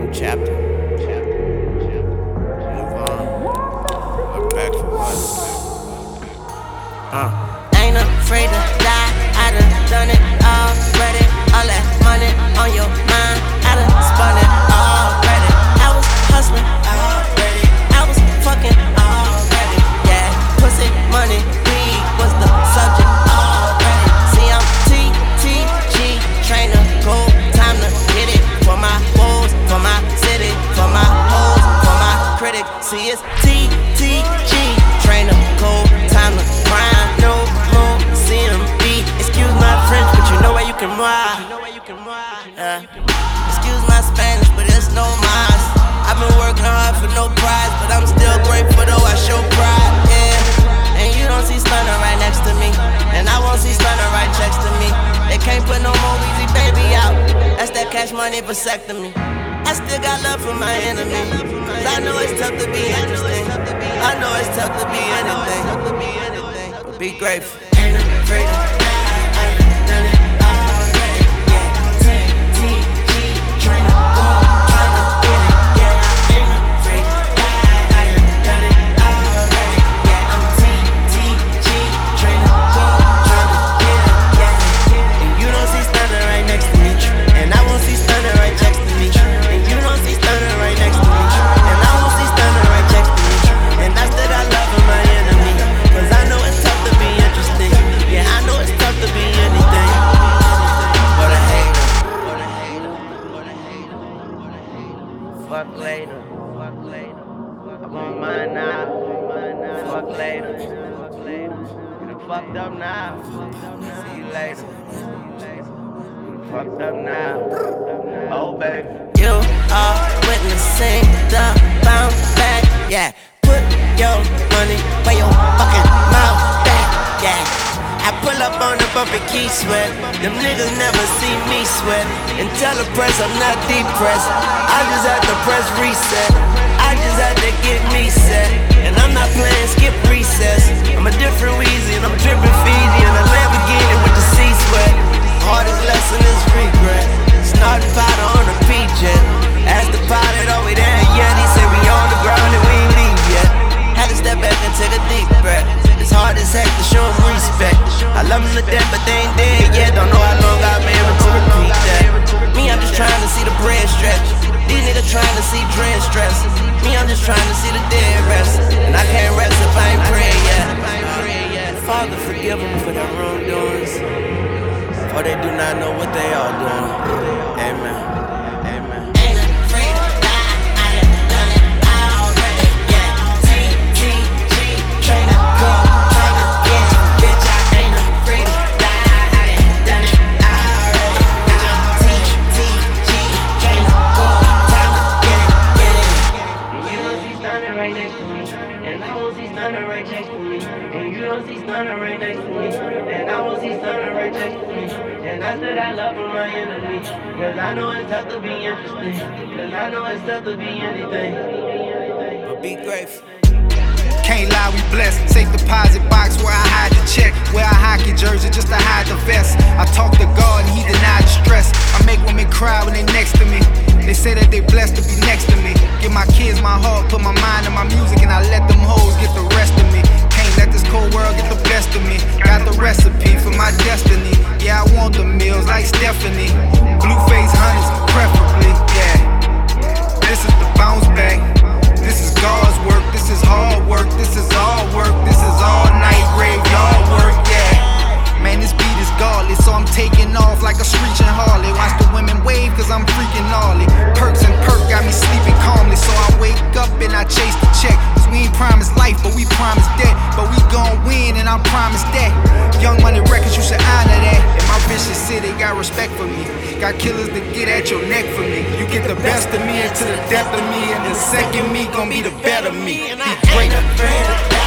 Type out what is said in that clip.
chapter. Move on. Look back for what? Ain't afraid to die, I done it already. All that money on your mind, I done spun it already. I was hustling already, I was fucking already. Yeah, pussy, money, weed was the subject already. See, I'm TTG, trainer, cool, time to get it. For my woes, for my city, for my hoes, for my critics. See, it's TTG, trainer, cool, time to grind, no more CMB. Excuse my French, but you know where you can ride. Excuse my Spanish, but it's no mas. I've been working hard for no prize, but I'm still grateful though I show pride, yeah. And you don't see Stunner right next to me, and I won't see Stunner right next to me. They can't put no more Weezy Baby out. That's that cash money vasectomy. I still got love for my enemy, cause I know it's tough to be interesting. I know it's tough to be anything, but be grateful. Ain't afraid to die, I done it already. Yeah, TTG, trainer, go, tryna get it. Yeah, I ain't afraid to die, I done it already. Yeah, I'm TTG, trainer, go, tryna get it. Yeah, and you don't see Stunner right next to me, and I won't see Stunner right next to me. And you don't see Stunner right next to me, and I won't see Stunner right next to me. And I still got love for my enemy, cause I know it's tough to be interesting. Yeah, I know it's tough to be anything but a hater. Fuck later. I'm on mine now. Fuck later. You done fucked up now. See you later. Fucked up now. Oh, baby. You are witnessing the bounce back. Yeah. Put your money where your fucking mouth back. Yeah. I pull up on the bumpy key sweat. Them niggas never see me sweat. And tell the press I'm not depressed. I just had to press reset. I just had to get me set. And I'm not playing skip recess. I'm a different Weezy and I'm dripping Fiji in a Lamborghini with the C-sweat. Hardest lesson is regret. Starting powder on a P-jet. Asked the pilot, are we there yet? He said we on the ground and we ain't leave yet. Had to step back and take a deep breath. It's hard as heck to show them respect. I love them to death, but they ain't dead yet. Don't know how long I'll be able to repeat that. Me, I'm just trying to see the bread stretch. These niggas trying to see dread stress. Me, I'm just trying to see the dead rest. And I can't rest if I ain't praying yet. Father, forgive them for their wrongdoings, for they do not know what they are doing. Amen. Amen. Ain't afraid to die, I done it already. Yeah, TTG, trainer, go, tryna get it. Bitch, I ain't afraid to die, I done it already. TTG, trainer, go, tryna get it. You don't see Stunner right next to me, and I won't see Stunner right next to me. And you don't see Stunner right next to me, and I won't see Stunner right next to me. And I still got love for my enemy, cause I know it's tough to be interesting. Cause I know it's tough to be anything, but be grateful. Can't lie, we blessed. Safe deposit box where I hide the check. Wear a hockey jersey just to hide the vest. I talk to God and he denied the stress. I make women cry when they next to me. They say that they blessed to be next to me. Give my kids my heart, put my mind in my music, and I let them hoes get the rest of me. Can't let this cold world get the best of me. Got the recipe for my destiny. Yeah, I want the meals like Stephanie. Blueface hunters, preferably, yeah. This is the bounce back. This is God's work, this is hard work, this is all work, this is all night graveyard work, yeah. Man, this beat is godly, so I'm taking off like a screeching Harley. Watch the women wave, cause I'm freaking gnarly. Perks and perk got me sleeping calmly, so I wake up and I chase the check. Cause we ain't promised life, but we promised death. But we gon' win, and I promise that. Young Money Records, you should honor that. In my vicious city, got respect for me. Got killers that get at your neck for me. You get the best of me into the depth of me, and the second me gon' be the better me. Be great.